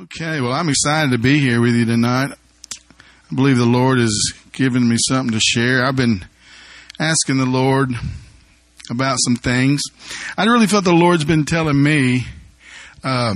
Okay, well, I'm excited to be here with you tonight. I believe the Lord has given me something to share. I've been asking the Lord about some things. I really felt the Lord's been telling me that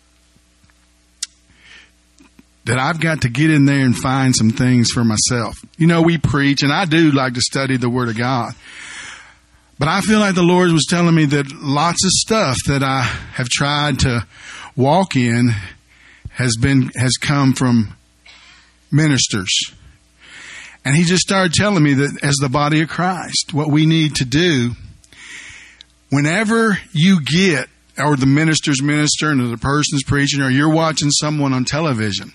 I've got to get in there and find some things for myself. You know, we preach, and I do like to study the Word of God. But I feel like the Lord was telling me that lots of stuff that I have tried to walk in has come from ministers. And He just started telling me that as the body of Christ, what we need to do, whenever you get, or the minister's ministering, or the person's preaching, or you're watching someone on television,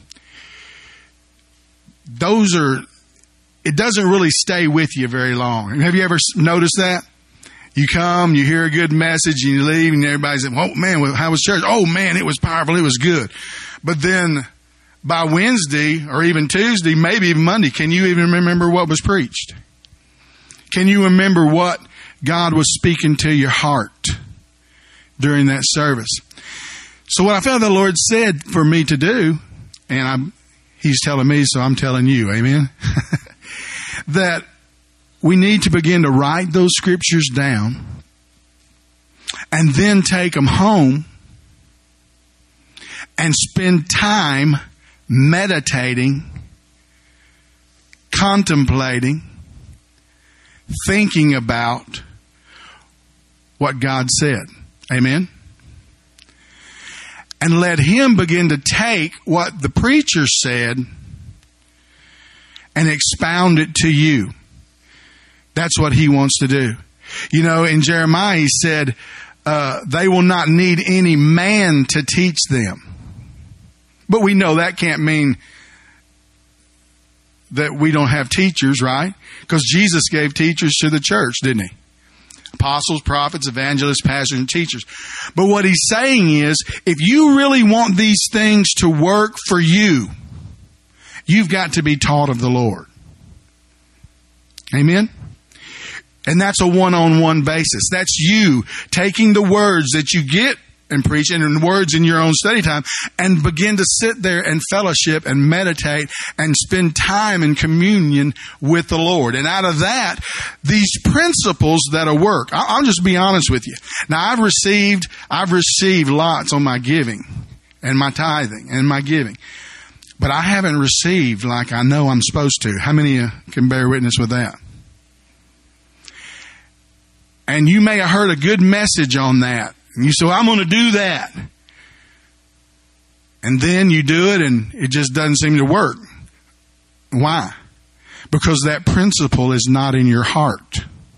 it doesn't really stay with you very long. Have you ever noticed that? You come, you hear a good message, and you leave, and everybody's like, oh man, how was church? Oh man, it was powerful, it was good. But then by Wednesday, or even Tuesday, maybe even Monday, can you even remember what was preached? Can you remember what God was speaking to your heart during that service? So what I felt the Lord said for me to do, and He's telling me, so I'm telling you, amen, that we need to begin to write those scriptures down and then take them home and spend time meditating, contemplating, thinking about what God said. Amen? And let Him begin to take what the preacher said and expound it to you. That's what He wants to do. You know, in Jeremiah, He said, they will not need any man to teach them. But we know that can't mean that we don't have teachers, right? Because Jesus gave teachers to the church, didn't He? Apostles, prophets, evangelists, pastors, and teachers. But what He's saying is, if you really want these things to work for you, you've got to be taught of the Lord. Amen? And that's a one-on-one basis. That's you taking the words that you get and preaching and words in your own study time and begin to sit there and fellowship and meditate and spend time in communion with the Lord. And out of that, these principles that'll work. I'll just be honest with you. Now, I've received lots on my giving and my tithing and my giving. But I haven't received like I know I'm supposed to. How many of you can bear witness with that? And you may have heard a good message on that. And you say, well, I'm going to do that. And then you do it and it just doesn't seem to work. Why? Because that principle is not in your heart.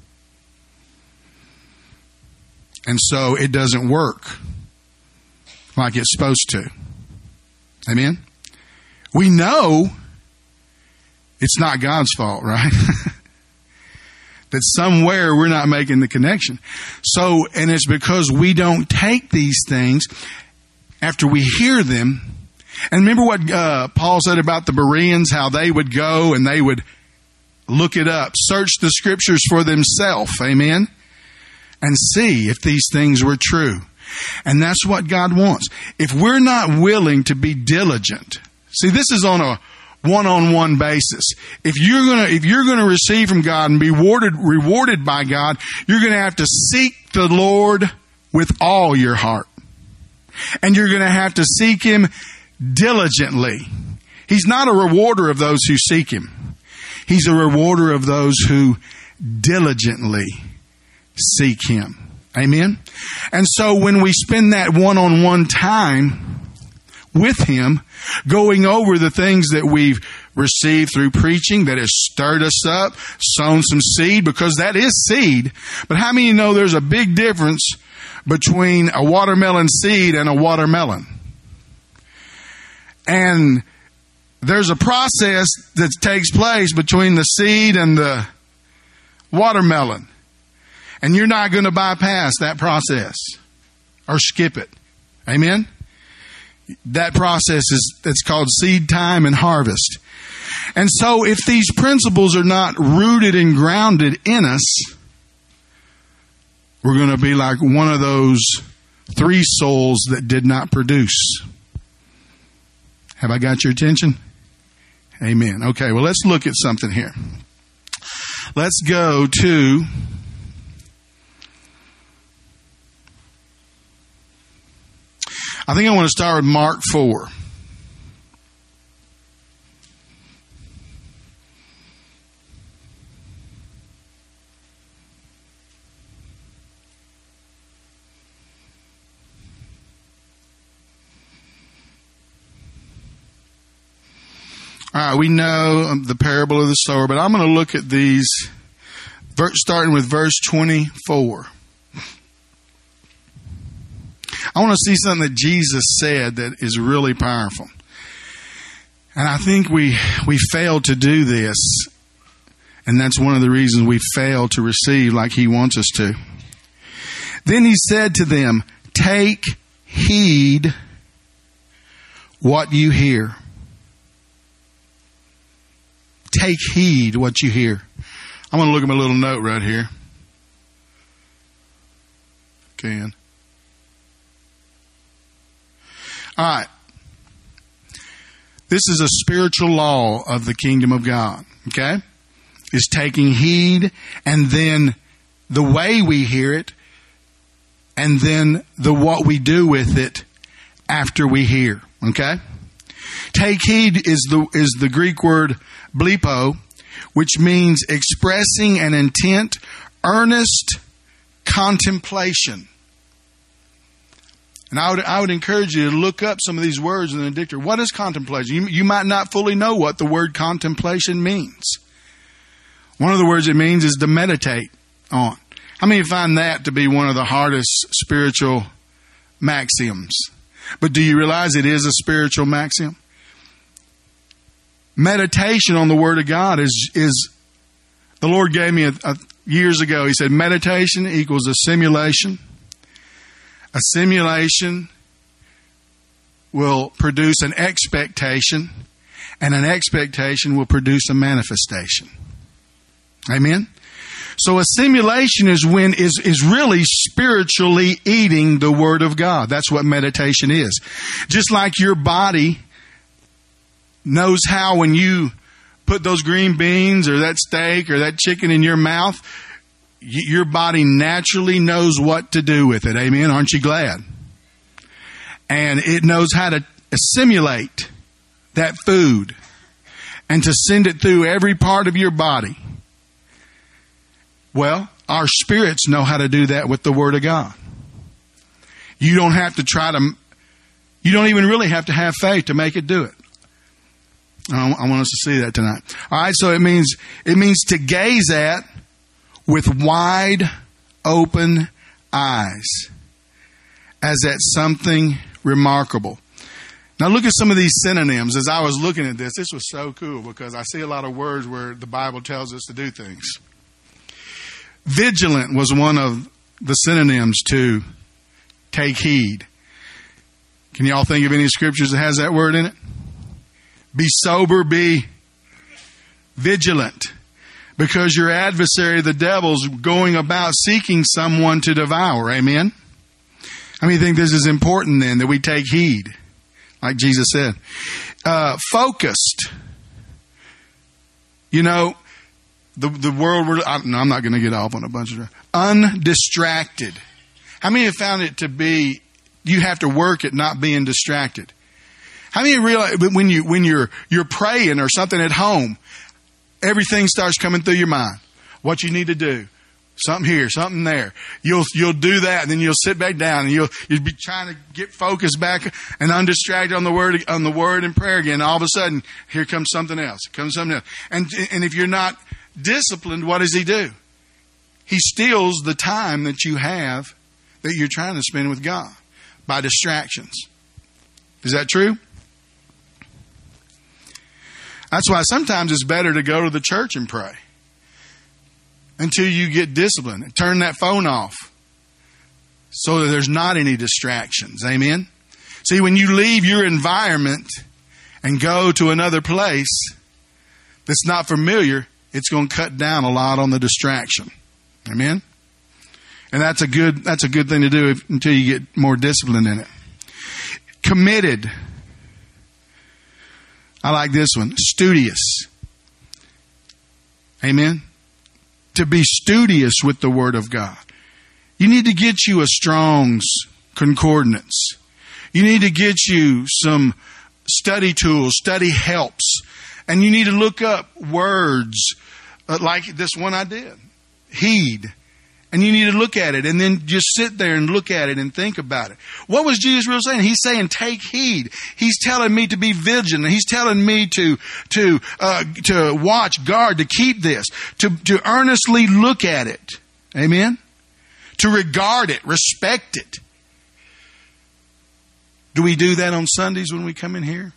And so it doesn't work like it's supposed to. Amen? We know it's not God's fault, right? That somewhere we're not making the connection. So, and it's because we don't take these things after we hear them. And remember what Paul said about the Bereans, how they would go and they would look it up, search the scriptures for themselves, amen, and see if these things were true. And that's what God wants. If we're not willing to be diligent, see, this is on a one-on-one basis. If you're gonna receive from God and be rewarded by God, you're gonna have to seek the Lord with all your heart. And you're gonna have to seek Him diligently. He's not a rewarder of those who seek Him. He's a rewarder of those who diligently seek Him. Amen? And so when we spend that one-on-one time with Him, going over the things that we've received through preaching that has stirred us up, sown some seed, because that is seed. But how many of you know there's a big difference between a watermelon seed and a watermelon? And there's a process that takes place between the seed and the watermelon. And you're not going to bypass that process or skip it. Amen? That process it's called seed time and harvest. And so if these principles are not rooted and grounded in us, we're going to be like one of those 3 souls that did not produce. Have I got your attention? Amen. Okay, well, let's look at something here. Let's go to I think I want to start with Mark 4. All right, we know the parable of the sower, but I'm going to look at these, starting with verse 24. I want to see something that Jesus said that is really powerful. And I think we fail to do this, and that's one of the reasons we fail to receive like He wants us to. Then He said to them, "Take heed what you hear." Take heed what you hear. I'm going to look at my little note right here. Can. All right. This is a spiritual law of the kingdom of God. Okay? Is taking heed, and then the way we hear it, and then what we do with it after we hear. Okay? Take heed is the Greek word blepo, which means expressing an intent, earnest contemplation. And I would encourage you to look up some of these words in the dictionary. What is contemplation? You might not fully know what the word contemplation means. One of the words it means is to meditate on. How many find that to be one of the hardest spiritual maxioms? But do you realize it is a spiritual maxiom? Meditation on the Word of God is the Lord gave me years ago. He said meditation equals a simulation. A simulation will produce an expectation, and an expectation will produce a manifestation. Amen? So a simulation is really spiritually eating the Word of God. That's what meditation is. Just like your body knows how when you put those green beans or that steak or that chicken in your mouth, your body naturally knows what to do with it. Amen? Aren't you glad? And it knows how to assimilate that food and to send it through every part of your body. Well, our spirits know how to do that with the Word of God. You don't even really have to have faith to make it do it. I want us to see that tonight. All right, so it means to gaze at with wide open eyes as at something remarkable. Now look at some of these synonyms. As I was looking at this was so cool because I see a lot of words where the Bible tells us to do things. Vigilant was one of the synonyms to take heed. Can y'all think of any scriptures that has that word in it? Be sober, be vigilant. Because your adversary, the devil's going about seeking someone to devour. Amen? How many think this is important then, that we take heed? Like Jesus said. Focused. You know, the world, I'm not going to get off on a bunch of... Undistracted. How many have found it to be, you have to work at not being distracted? How many realize when you're praying or something at home, everything starts coming through your mind? What you need to do. Something here, something there. You'll do that, and then you'll sit back down, and you'll be trying to get focused back and undistracted on the word and prayer again. And all of a sudden, here comes something else. And if you're not disciplined, what does he do? He steals the time that you have that you're trying to spend with God by distractions. Is that true? That's why sometimes it's better to go to the church and pray until you get disciplined and turn that phone off so that there's not any distractions. Amen? See, when you leave your environment and go to another place that's not familiar, it's going to cut down a lot on the distraction. Amen? And that's a good thing to do until you get more discipline in it. Committed. I like this one. Studious. Amen. To be studious with the Word of God. You need to get you a Strong's Concordance. You need to get you some study tools, study helps. And you need to look up words like this one I did. Heed. And you need to look at it and then just sit there and look at it and think about it. What was Jesus really saying? He's saying, take heed. He's telling me to be vigilant. He's telling me to watch, guard, to keep this, to earnestly look at it. Amen? To regard it, respect it. Do we do that on Sundays when we come in here?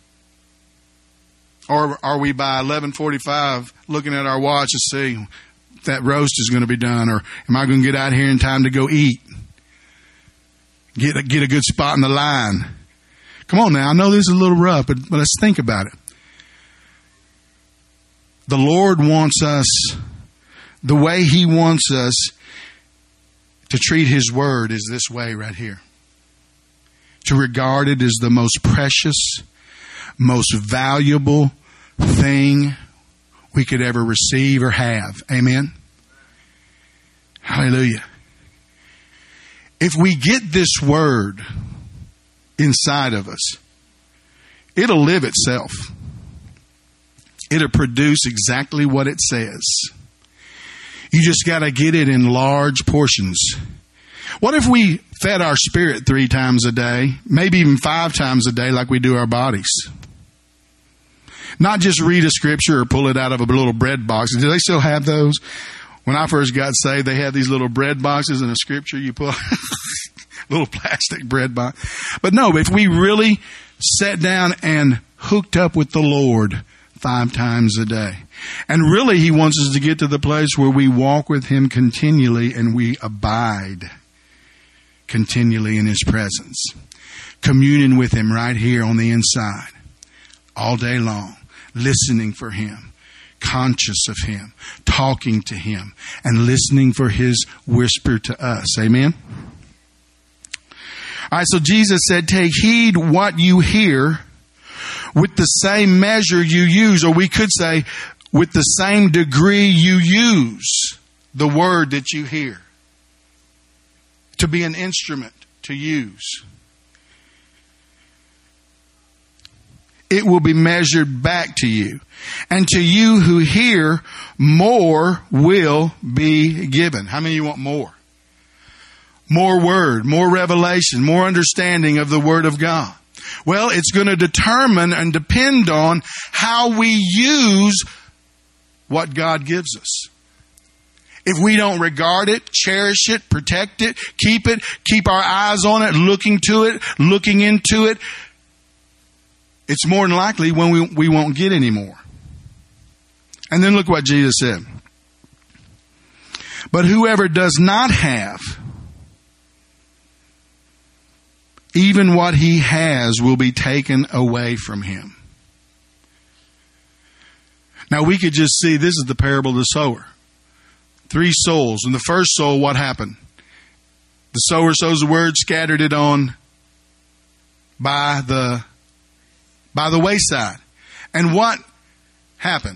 Or are we by 11:45 looking at our watch to see if that roast is going to be done, or am I going to get out here in time to go eat? Get a good spot in the line. Come on now, I know this is a little rough, but let's think about it. The Lord wants us, the way He wants us to treat His Word is this way right here. To regard it as the most precious, most valuable thing we could ever receive or have. Amen? Hallelujah. If we get this Word inside of us, it'll live itself. It'll produce exactly what it says. You just got to get it in large portions. What if we fed our spirit 3 times a day, maybe even 5 times a day like we do our bodies? Not just read a scripture or pull it out of a little bread box. Do they still have those? When I first got saved, they had these little bread boxes and a scripture you pull, little plastic bread box. But no, if we really sat down and hooked up with the Lord 5 times a day. And really, He wants us to get to the place where we walk with Him continually and we abide continually in His presence. Communing with Him right here on the inside. All day long. Listening for Him. Conscious of Him. Talking to Him. And listening for His whisper to us. Amen? Alright, so Jesus said, take heed what you hear with the same measure you use. Or we could say, with the same degree you use the word that you hear. To be an instrument to use. It will be measured back to you. And to you who hear, more will be given. How many of you want more? More word, more revelation, more understanding of the Word of God. Well, it's going to determine and depend on how we use what God gives us. If we don't regard it, cherish it, protect it, keep our eyes on it, looking to it, looking into it, it's more than likely when we won't get any more. And then look what Jesus said. But whoever does not have, even what he has will be taken away from him. Now we could just see this is the parable of the sower. 3 souls. In the first soul, what happened? The sower sows the word, scattered it on by the wayside. And what happened?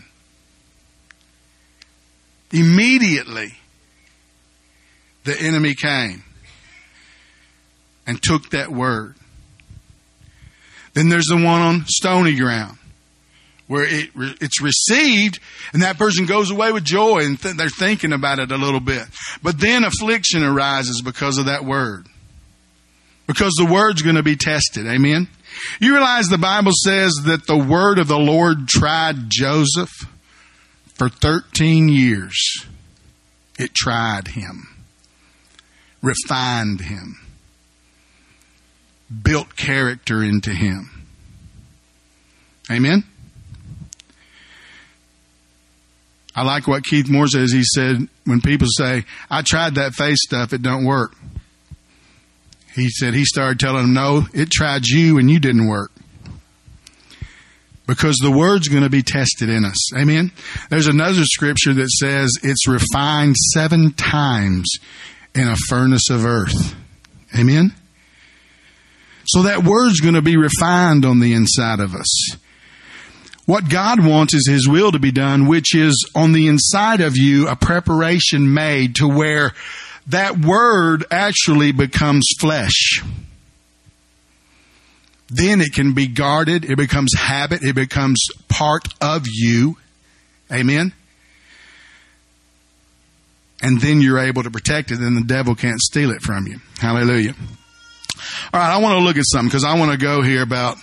Immediately, the enemy came and took that word. Then there's the one on stony ground, where it's received, and that person goes away with joy, and they're thinking about it a little bit. But then affliction arises because of that word. Because the word's going to be tested. Amen? You realize the Bible says that the word of the Lord tried Joseph for 13 years. It tried him. Refined him. Built character into him. Amen? I like what Keith Moore says. He said, when people say, I tried that faith stuff, it don't work. He said he started telling them, no, it tried you and you didn't work. Because the word's going to be tested in us. Amen? There's another scripture that says it's refined 7 times in a furnace of earth. Amen? So that word's going to be refined on the inside of us. What God wants is His will to be done, which is on the inside of you a preparation made to where that word actually becomes flesh. Then it can be guarded. It becomes habit. It becomes part of you. Amen. And then you're able to protect it, and the devil can't steal it from you. Hallelujah. All right, I want to look at something because I want to go here about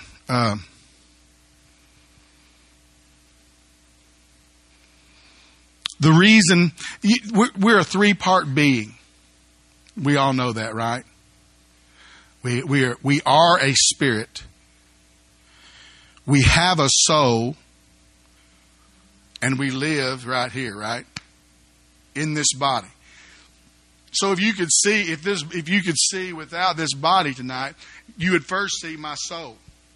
the reason. We're a three-part being. We all know that, right? We are a spirit. We have a soul, and we live right here, right? In this body. So if you could see without this body tonight, you would first see my soul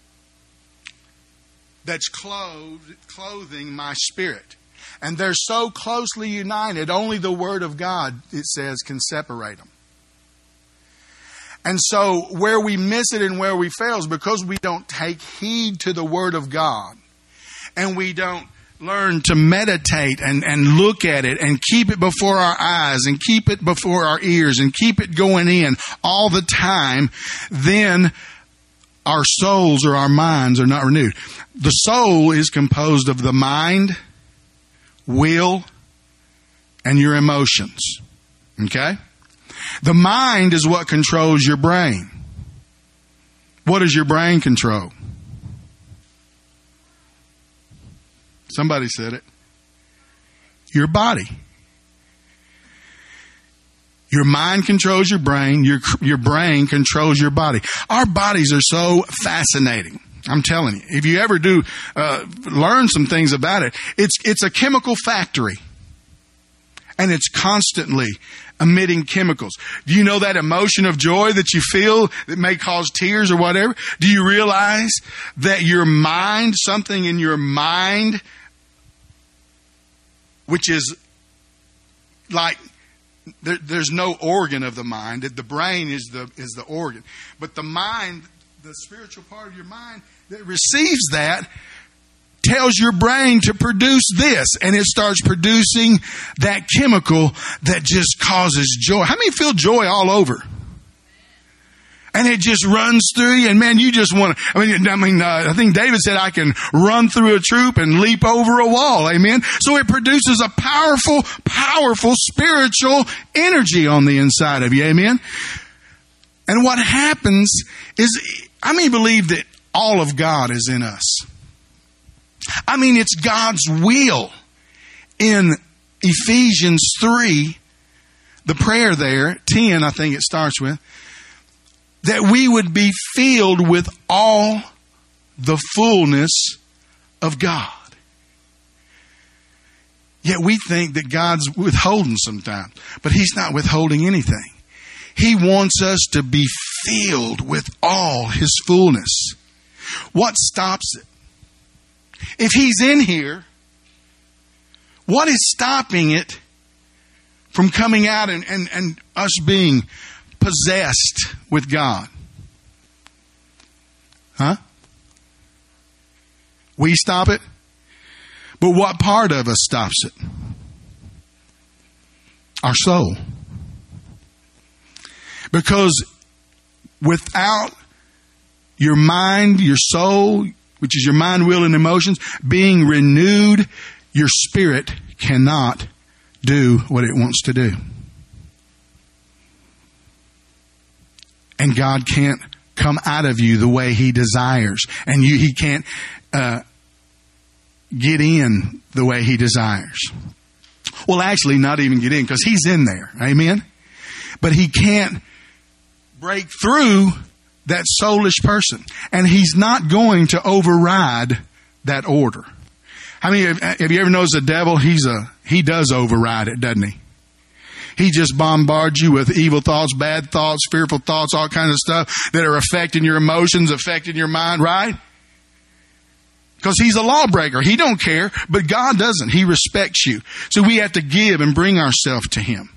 that's clothing my spirit. And they're so closely united, only the Word of God, it says, can separate them. And so where we miss it and where we fail is because we don't take heed to the Word of God. And we don't learn to meditate and look at it and keep it before our eyes and keep it before our ears and keep it going in all the time, then our souls or our minds are not renewed. The soul is composed of the mind, will, and your emotions. Okay? The mind is what controls your brain. What does your brain control? Somebody said it. Your body. Your mind controls your brain. Your brain controls your body. Our bodies are so fascinating. I'm telling you. If you ever do learn some things about it, it's a chemical factory. And it's constantly emitting chemicals. Do you know that emotion of joy that you feel that may cause tears or whatever? Do you realize that your mind, something in your mind, which is like, there's no organ of the mind. The brain is the organ. But the mind, the spiritual part of your mind that receives that, tells your brain to produce this, and it starts producing that chemical that just causes joy. How many feel joy all over? And it just runs through you, and man, you just want to, I think David said, I can run through a troop and leap over a wall. Amen. So it produces a powerful, powerful spiritual energy on the inside of you. Amen. And what happens is, believe that all of God is in us. It's God's will. In Ephesians 3, the prayer there, 10, I think it starts with, that we would be filled with all the fullness of God. Yet we think that God's withholding sometimes, but He's not withholding anything. He wants us to be filled with all His fullness. What stops it? If He's in here, what is stopping it from coming out and us being possessed with God? Huh? We stop it? But what part of us stops it? Our soul. Because without your mind, your soul, which is your mind, will, and emotions, being renewed, your spirit cannot do what it wants to do. And God can't come out of you the way He desires. And He can't get in the way He desires. Well, actually, not even get in, because He's in there. Amen? But He can't break through that soulish person. And He's not going to override that order. Have you ever noticed the devil? He does override it, doesn't he? He just bombards you with evil thoughts, bad thoughts, fearful thoughts, all kinds of stuff that are affecting your emotions, affecting your mind, right? Because he's a lawbreaker. He don't care, but God doesn't. He respects you. So we have to give and bring ourselves to Him.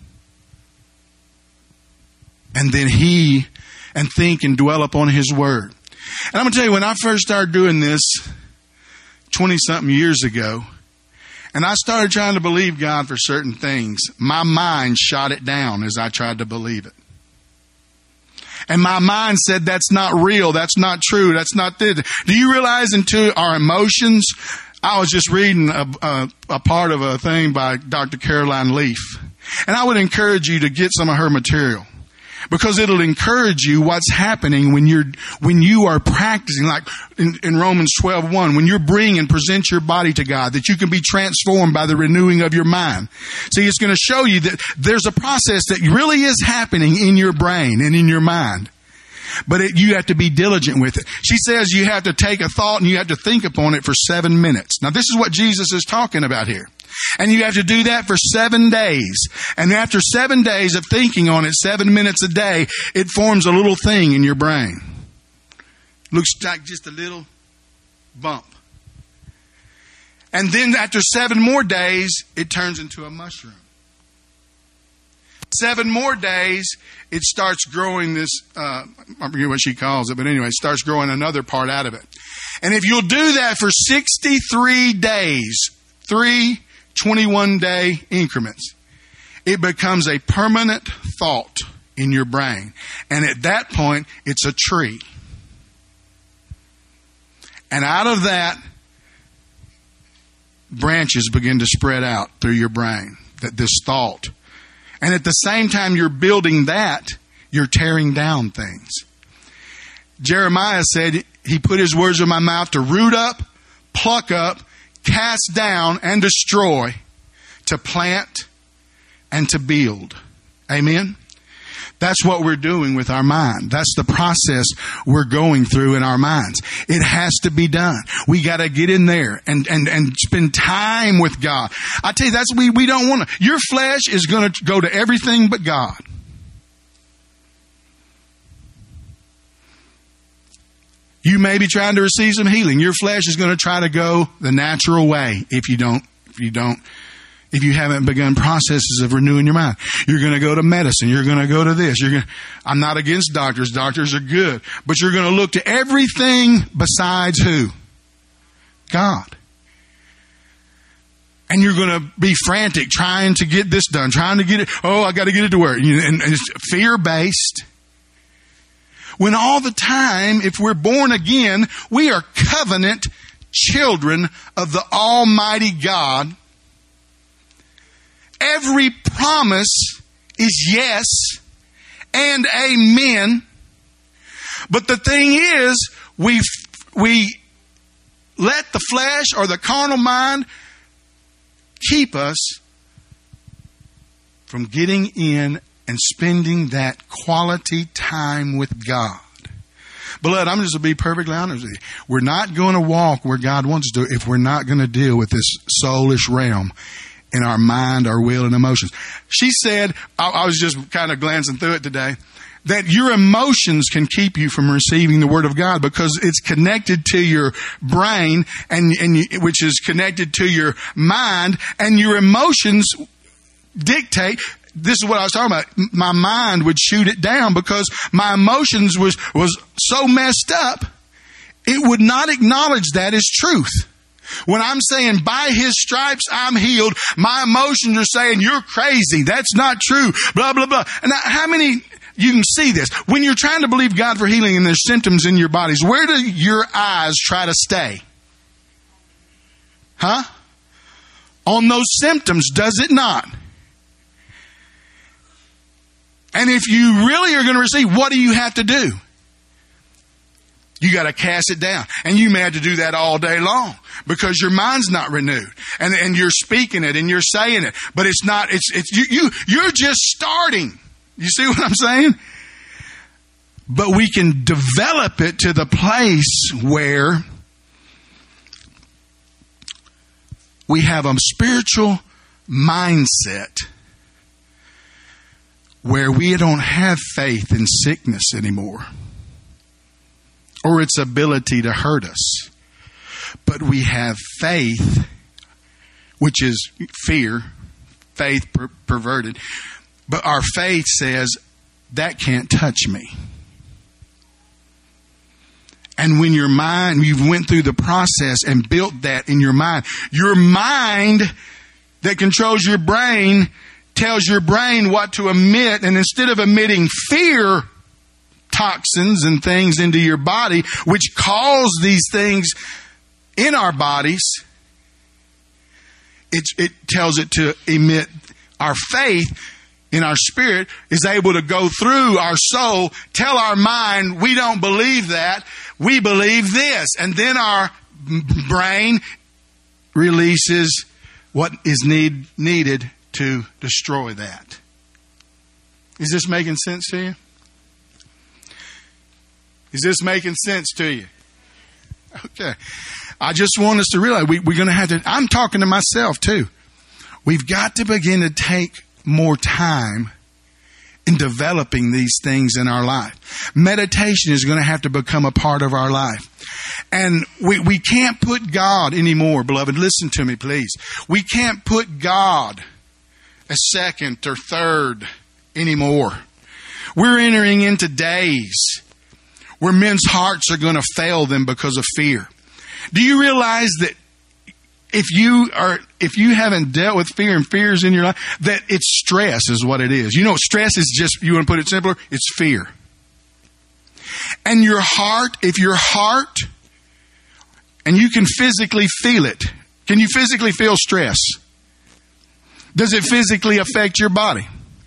And then and think and dwell upon His Word. And I'm going to tell you, when I first started doing this 20-something years ago, and I started trying to believe God for certain things, my mind shot it down as I tried to believe it. And my mind said, that's not real, that's not true, that's not this. Do you realize into our emotions? I was just reading a part of a thing by Dr. Caroline Leaf. And I would encourage you to get some of her material, because it'll encourage you what's happening when you are practicing, like in Romans 12:1, when you're bring and present your body to God, that you can be transformed by the renewing of your mind. See, it's going to show you that there's a process that really is happening in your brain and in your mind. But you have to be diligent with it. She says you have to take a thought and you have to think upon it for 7 minutes. Now, this is what Jesus is talking about here. And you have to do that for 7 days. And after 7 days of thinking on it, 7 minutes a day, it forms a little thing in your brain. Looks like just a little bump. And then after 7 more days, it turns into a mushroom. 7 more days, it starts growing this, I forget what she calls it, but anyway, it starts growing another part out of it. And if you'll do that for 63 days, 3 21-day increments, it becomes a permanent thought in your brain. And at that point, it's a tree. And out of that, branches begin to spread out through your brain, that this thought. And at the same time you're building that, you're tearing down things. Jeremiah said, he put his words in my mouth to root up, pluck up, cast down, and destroy, to plant and to build. Amen? That's what we're doing with our mind. That's the process we're going through in our minds. It has to be done. We got to get in there and spend time with God. I tell you, that's we don't want to. Your flesh is going to go to everything but God. You may be trying to receive some healing. Your flesh is going to try to go the natural way if you haven't begun processes of renewing your mind. You're going to go to medicine. You're going to go to this. I'm not against doctors. Doctors are good. But you're going to look to everything besides who? God. And you're going to be frantic trying to get this done, trying to get it. Oh, I got to get it to work. And it's fear-based. When all the time, if we're born again, we are covenant children of the Almighty God. Every promise is yes and amen. But the thing is, we let the flesh or the carnal mind keep us from getting in and spending that quality time with God. Beloved, I'm just going to be perfectly honest with you. We're not going to walk where God wants us to if we're not going to deal with this soulish realm in our mind, our will, and emotions. She said, I was just kind of glancing through it today, that your emotions can keep you from receiving the Word of God because it's connected to your brain, and which is connected to your mind, and your emotions dictate. This is what I was talking about. My mind would shoot it down because my emotions was so messed up, it would not acknowledge that as truth. When I'm saying, by His stripes I'm healed, my emotions are saying, you're crazy. That's not true. Blah, blah, blah. And how many, you can see this. When you're trying to believe God for healing and there's symptoms in your bodies, where do your eyes try to stay? Huh? On those symptoms, does it not? And if you really are going to receive, what do you have to do? You got to cast it down. And you may have to do that all day long because your mind's not renewed. And you're speaking it and you're saying it, but it's not, you're just starting. You see what I'm saying? But we can develop it to the place where we have a spiritual mindset where we don't have faith in sickness anymore, or its ability to hurt us. But we have faith, which is fear, faith perverted. But our faith says, that can't touch me. And when your mind, you've went through the process and built that in your mind that controls your brain tells your brain what to emit. And instead of emitting fear toxins and things into your body, which cause these things in our bodies, it tells it to emit our faith in our spirit is able to go through our soul, tell our mind, we don't believe that, we believe this. And then our brain releases what is needed to destroy that. Is this making sense to you? Is this making sense to you? Okay. I just want us to realize we're going to have to, I'm talking to myself too. We've got to begin to take more time in developing these things in our life. Meditation is going to have to become a part of our life. And we can't put God anymore, beloved. Listen to me, please. We can't put God as second or third anymore. We're entering into days where men's hearts are going to fail them because of fear. Do you realize that if you haven't dealt with fear and fears in your life, that it's stress is what it is. You know, stress is just, you want to put it simpler, it's fear. And your heart, if your heart, and you can physically feel it. Can you physically feel stress? Does it physically affect your body?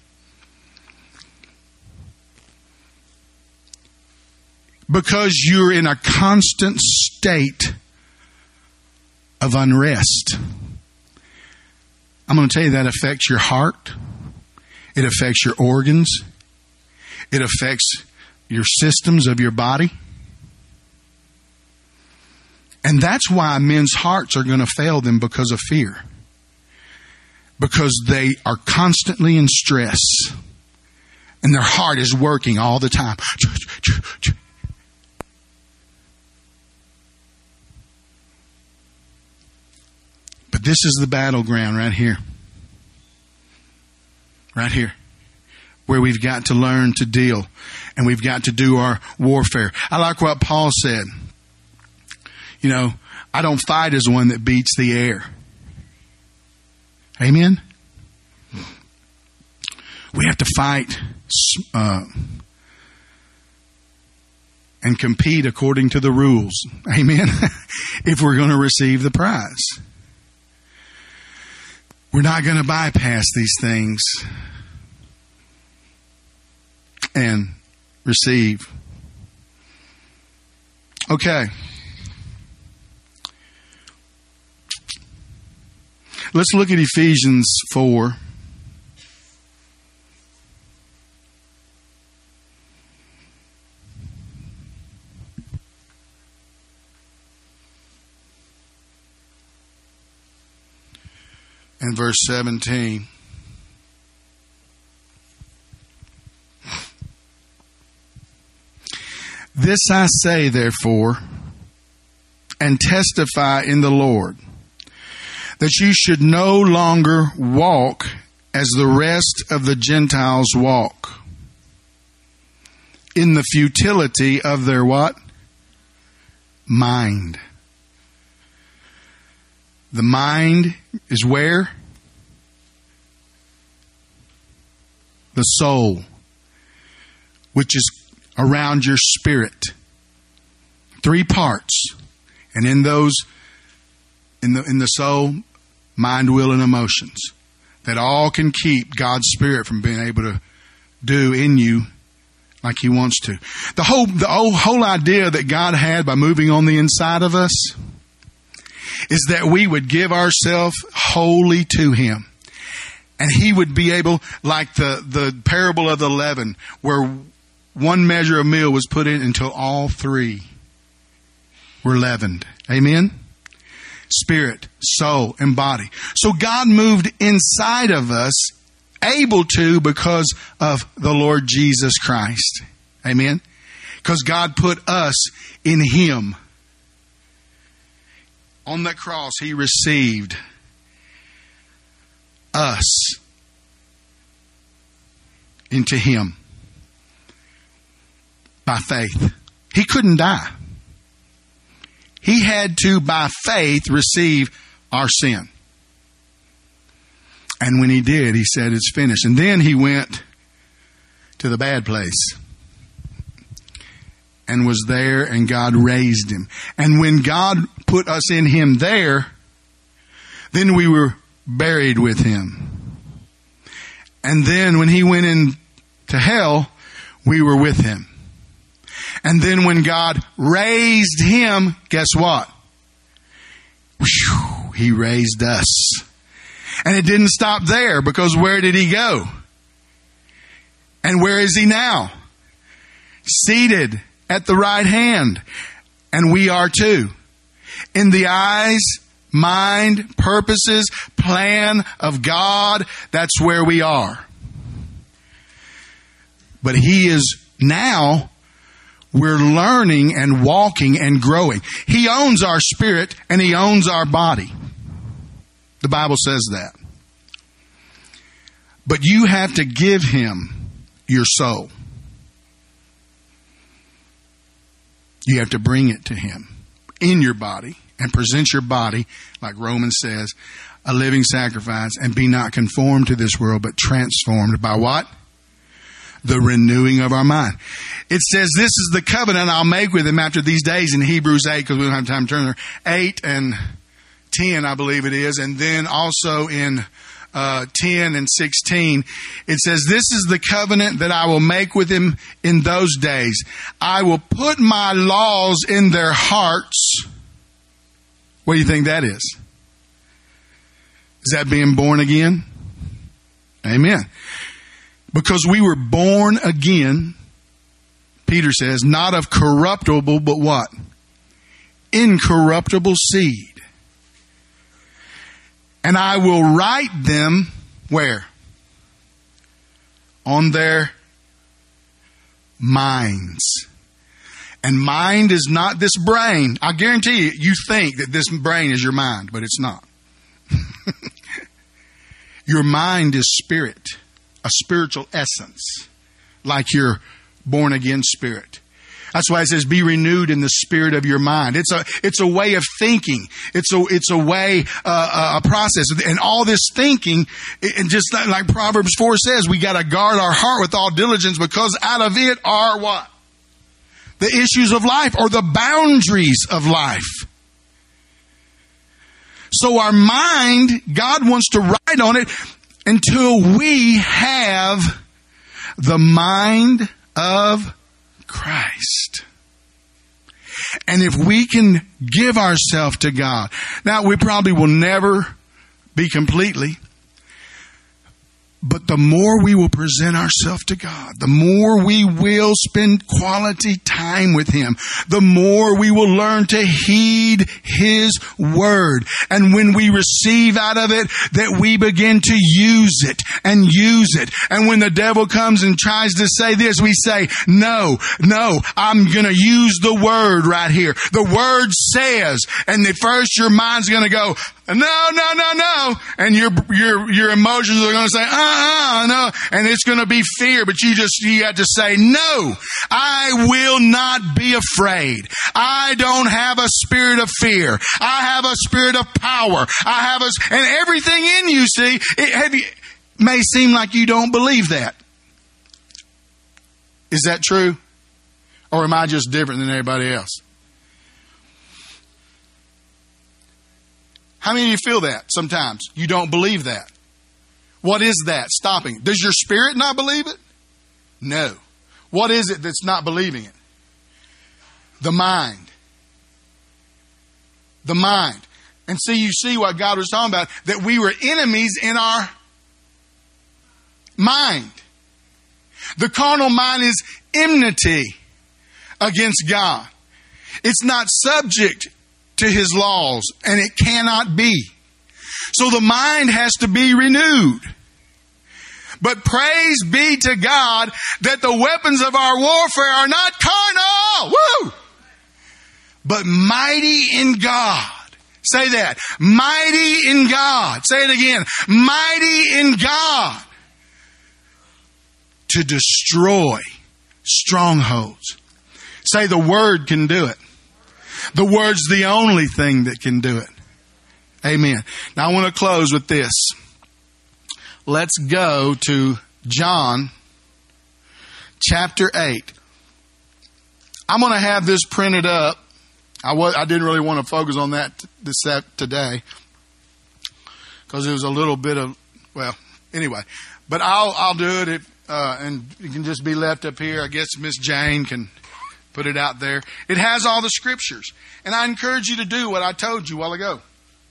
Because you're in a constant state of unrest. I'm going to tell you that affects your heart. It affects your organs. It affects your systems of your body. And that's why men's hearts are going to fail them because of fear. Because they are constantly in stress. And their heart is working all the time. But this is the battleground right here. Right here. Where we've got to learn to deal. And we've got to do our warfare. I like what Paul said. You know, I don't fight as one that beats the air. Amen? We have to fight and compete according to the rules. Amen? If we're going to receive the prize. We're not going to bypass these things and receive. Okay. Let's look at Ephesians 4. And verse 17. This I say, therefore, and testify in the Lord, that you should no longer walk as the rest of the Gentiles walk, in the futility of their what? Mind. The mind is where? The soul, which is around your spirit. 3 parts. And in those, in the soul, mind, will, and emotions. That all can keep God's Spirit from being able to do in you like He wants to. The whole idea that God had by moving on the inside of us is that we would give ourselves wholly to Him. And He would be able, like the parable of the leaven, where one measure of meal was put in until all 3 were leavened. Amen? Spirit, soul, and body. So God moved inside of us, able to because of the Lord Jesus Christ. Amen? Because God put us in Him. On that cross, He received us into Him by faith. He couldn't die. He had to, by faith, receive our sin. And when he did, he said, it's finished. And then he went to the bad place and was there, and God raised him. And when God put us in him there, then we were buried with him. And then when he went into hell, we were with him. And then when God raised him, guess what? Whew, he raised us. And it didn't stop there, because where did he go? And where is he now? Seated at the right hand. And we are too. In the eyes, mind, purposes, plan of God, that's where we are. But he is now, we're learning and walking and growing. He owns our spirit and he owns our body. The Bible says that. But you have to give him your soul. You have to bring it to him in your body and present your body, like Romans says, a living sacrifice, and be not conformed to this world, but transformed by what? The renewing of our mind. It says, this is the covenant I'll make with him after these days, in Hebrews 8, because we don't have time to turn there. 8 and 10, I believe it is. And then also in 10 and 16, it says, this is the covenant that I will make with him in those days. I will put my laws in their hearts. What do you think that is? Is that being born again? Amen. Because we were born again, Peter says, not of corruptible, but what? Incorruptible seed. And I will write them, where? On their minds. And mind is not this brain. I guarantee you, you think that this brain is your mind, but it's not. Your mind is spirit, a spiritual essence, like your born again spirit. That's why it says, be renewed in the spirit of your mind. It's a way of thinking. It's a way, a process. And all this thinking, and just like Proverbs 4 says, we got to guard our heart with all diligence, because out of it are what? The issues of life, or the boundaries of life. So our mind, God wants to write on it until we have the mind of Christ. And if we can give ourselves to God, now we probably will never be completely, but the more we will present ourselves to God, the more we will spend quality time with him, the more we will learn to heed his word. And when we receive out of it, that we begin to use it and use it. And when the devil comes and tries to say this, we say, no, I'm going to use the word right here. The word says, and at first your mind's going to go, no. And your emotions are going to say, no. And it's going to be fear, but you have to say, no, I will not be afraid. I don't have a spirit of fear. I have a spirit of power. And everything in you, see, may seem like you don't believe that. Is that true? Or am I just different than everybody else? How many of you feel that sometimes? You don't believe that. What is that stopping? Does your spirit not believe it? No. What is it that's not believing it? The mind. The mind. And you see what God was talking about, that we were enemies in our mind. The carnal mind is enmity against God. It's not subject to his laws, and it cannot be. So the mind has to be renewed. But praise be to God that the weapons of our warfare are not carnal, but mighty in God. Say that. Mighty in God. Say it again. Mighty in God. To destroy strongholds. Say, the word can do it. The Word's the only thing that can do it. Amen. Now I want to close with this. Let's go to John chapter 8. I'm going to have this printed up. I didn't really want to focus on that today because it was a little bit of, well, anyway. But I'll do it, and it can just be left up here. I guess Miss Jane can put it out there. It has all the scriptures. And I encourage you to do what I told you a while ago.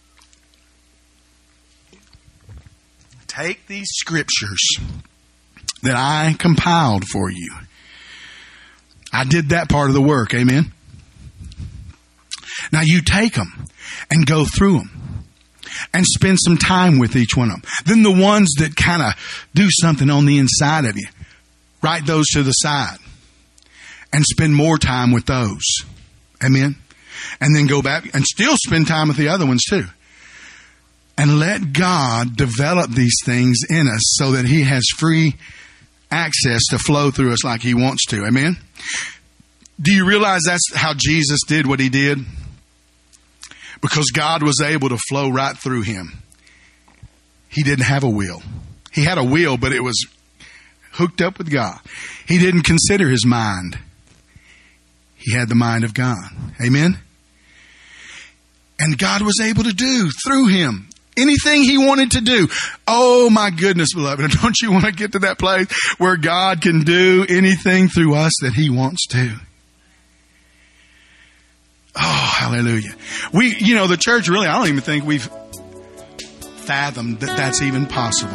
Take these scriptures that I compiled for you. I did that part of the work. Amen. Now you take them and go through them and spend some time with each one of them. Then the ones that kind of do something on the inside of you, write those to the side and spend more time with those. Amen. And then go back and still spend time with the other ones too. And let God develop these things in us so that He has free access to flow through us like He wants to. Amen. Do you realize that's how Jesus did what He did? Because God was able to flow right through Him. He didn't have a will. He had a will, but it was hooked up with God. He didn't consider His mind. He had the mind of God. Amen. And God was able to do through Him anything He wanted to do. Oh my goodness, beloved. Don't you want to get to that place where God can do anything through us that He wants to? Oh, hallelujah. The church really, I don't even think we've fathomed that that's even possible.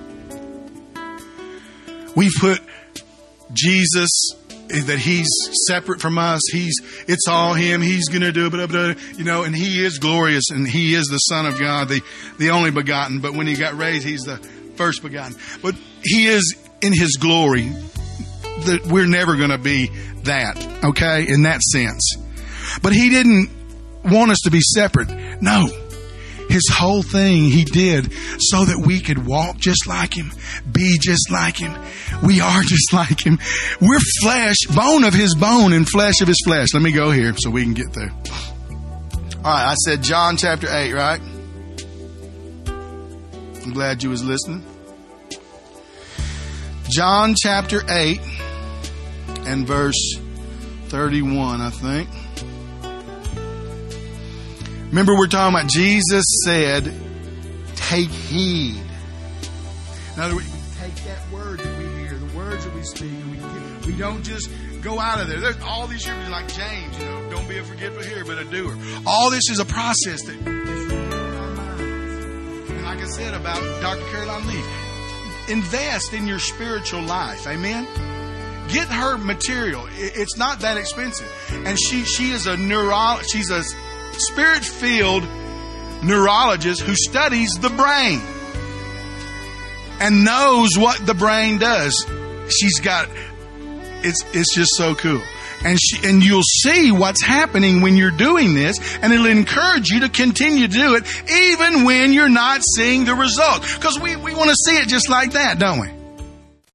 We've put Jesus, that He's separate from us. It's all Him. He's going to do it, and He is glorious and He is the Son of God, the only begotten. But when He got raised, He's the first begotten. But He is in His glory. That we're never going to be that, okay, in that sense. But He didn't want us to be separate. No. His whole thing He did so that we could walk just like Him, be just like Him. We are just like Him. We're flesh, bone of His bone and flesh of His flesh. Let me go here so we can get there. All right, I said John chapter 8, right? I'm glad you was listening. John chapter 8 and verse 31, I think. Remember, we're talking about Jesus said, take heed. In other words, we take that word that we hear, the words that we speak, and we don't just go out of there. There's all these scriptures like James, don't be a forgetful hearer, but a doer. All this is a process that is renewing our minds. And like I said about Dr. Caroline Leaf, invest in your spiritual life. Amen? Get her material. It's not that expensive. And she is she's a Spirit-filled neurologist who studies the brain and knows what the brain does. She's got, it's just so cool. And you'll see what's happening when you're doing this, and it'll encourage you to continue to do it even when you're not seeing the result. Because we want to see it just like that, don't we?